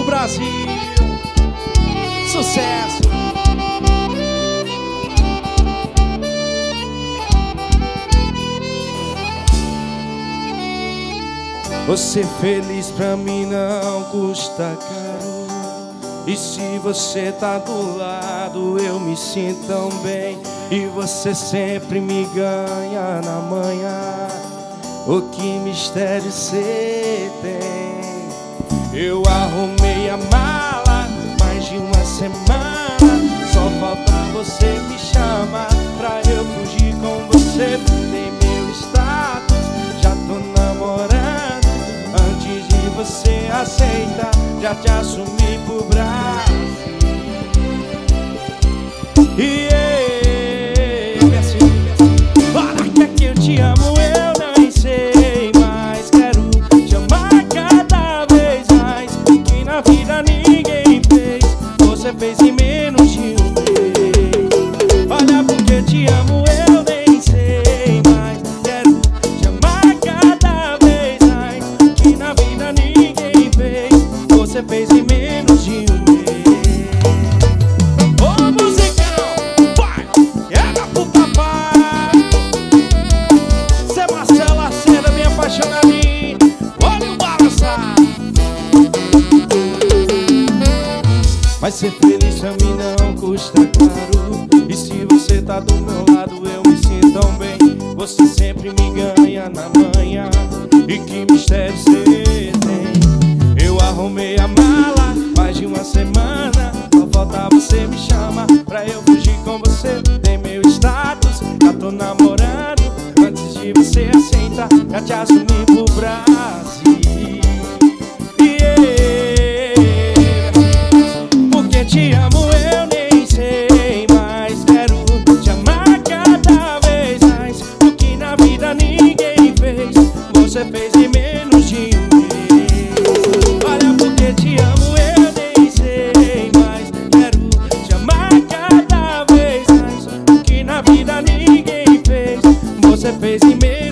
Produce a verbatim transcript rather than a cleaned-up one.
pro Brasil. Sucesso! Você feliz pra mim não custa caro. E se você tá do lado eu me sinto tão bem. E você sempre me ganha na manhã. Oh, que mistério cê tem. Eu arrumei a mala mais de uma semana. Só falta você me chamar pra eu fugir com você. Tem meu status, já tô namorando. Antes de você aceitar, já te assumi pro Brasil. E yeah, fala que é que eu te amo, eu nem sei. Mas quero te amar cada vez mais. Que na vida ninguém fez, você fez em menos de um mês. Olha porque te amo, eu nem sei. Mas quero te amar cada vez mais. Que na vida ninguém fez, você fez em menos de um mês. Mas ser feliz pra mim não custa caro. E se você tá do meu lado eu me sinto tão bem. Você sempre me ganha na manhã. E que mistério cê tem. Eu arrumei a mala mais de uma semana. Só falta você me chamar pra eu fugir com você. Tem meu status, já tô namorando. Antes de você aceitar, já te assumi pro Brasil. Te amo, eu nem sei, mas quero te amar cada vez mais. O que na vida ninguém fez, você fez em menos de um mês. Olha porque te amo, eu nem sei, mas quero te amar cada vez mais. O que na vida ninguém fez, você fez em menos de um mês.